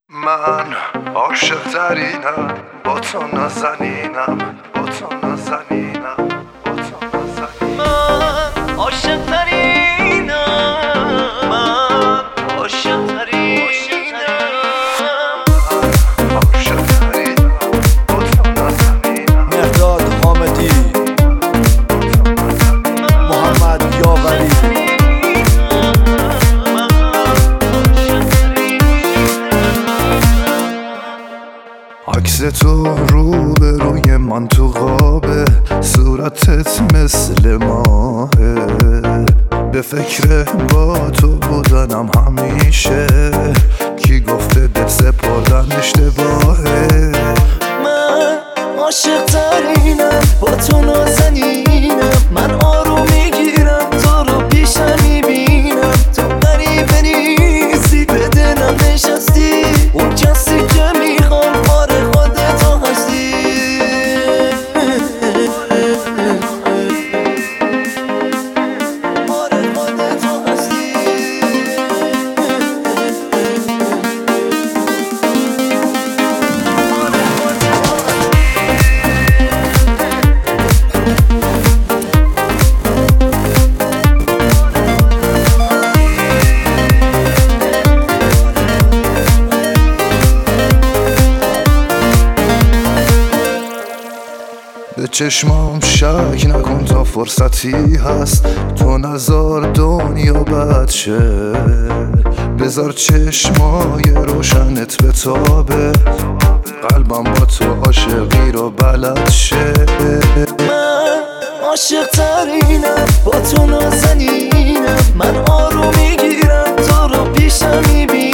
من عاشق ترینم با تو نازنینم با تو نازنینم با تو نازنینم من عاشق ترینم من عاشق ترینم عاشق ترینم با تو نازنینم مهداد حامدی محمد یاوری عکس تو روبروی من تو قابه صورتت مثل ماهه به فکر با تو بودنم همیشه کی گفته دل سپردن اشتباهه من عاشق ترینم با تو نازنینم من آروم میگیرم تو رو پیشم میبینم تو غریبه نیستی به دلم نشستی اون کسی که میخوام آره خودت تو هستی آره خودت تو هستی به چشمام شک نکن تا فرصتی هست تو نزار دنیا بد شه بذار چشمای روشنت بتابه قلبم با تو عاشقی رو بلد شه من عاشق ترینم با تو نازنینم من آروم میگیرم تو رو پیشم میبینم